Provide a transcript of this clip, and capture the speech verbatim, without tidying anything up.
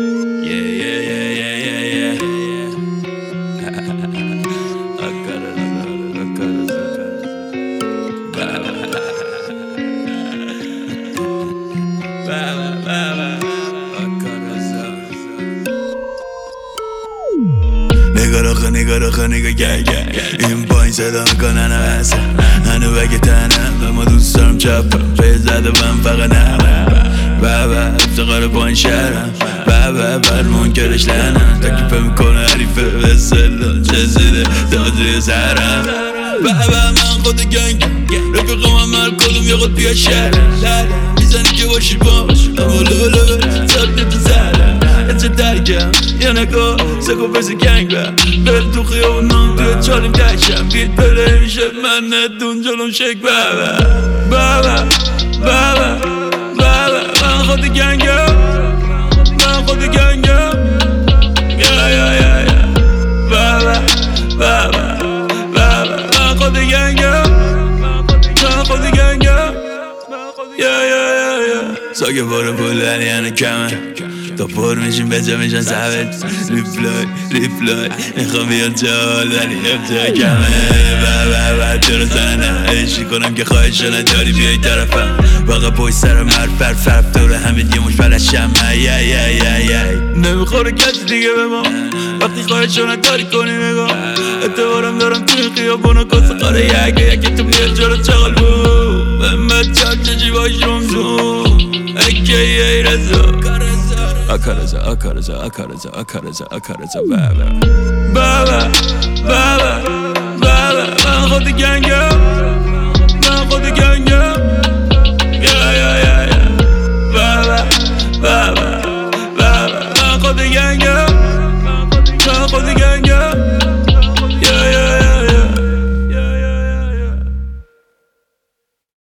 Yeah, yeah, yeah, yeah, yeah, yeah. Akarasa, akarasa, akarasa. Baba, baba, akarasa. Nigga rocha, nigga rocha, nigga gang gang. این پایین صدا میکنن همسه هنو بگه تنم و ما دوست دارم چپم پیزده من فقط نمه بابا افتقار پایین شهرم بابا بر منکرش لنم تکیفه میکنه حریفه به سلون چزیده دادوی سرم بابا من خود گنگ رفیقم هم هر کدوم یه خود بیا شهر میزنی که باشی باش اما لولو سبت تو سرم چه درکم یه نگاه سکو پرسی گنگ بر بل تو خیابونم توی چالیم دشم بیت پله میشه من ندون جلوم شک بابا بابا بابا بابا من خود گنگم من خود گنگم یا یا یا یا بابا بابا بابا من خود گنگم من خود گنگم یا یا یا یا ساگه بارو پولنی هنو کمه تا پر میشیم به جا میشن سبت ریپلای ریپلای میخوام بیان جال ولی ابتدا کمه با با با تو رو زنه عشقی کنم که خواهش نداری بیای طرفم واقعا پشت سرم هر فر فرف دوره همه یه مش بلشم ای ای ای ای ای نمیخوره کسی دیگه به ما وقتی خواهش نداری کنی نگاه اعتبارم دارم توی خیابونا کاسه قاره یکه یکی تو بیاد جلو چغل بود محمد چند چجی باش رمزون اکی ای رزا Akarasa, akarasa, akarasa, akarasa, akarasa, baba Baba, baba, baba من خود گنگم من خود گنگم یا یا یا یا بابا بابا بابا من خود گنگم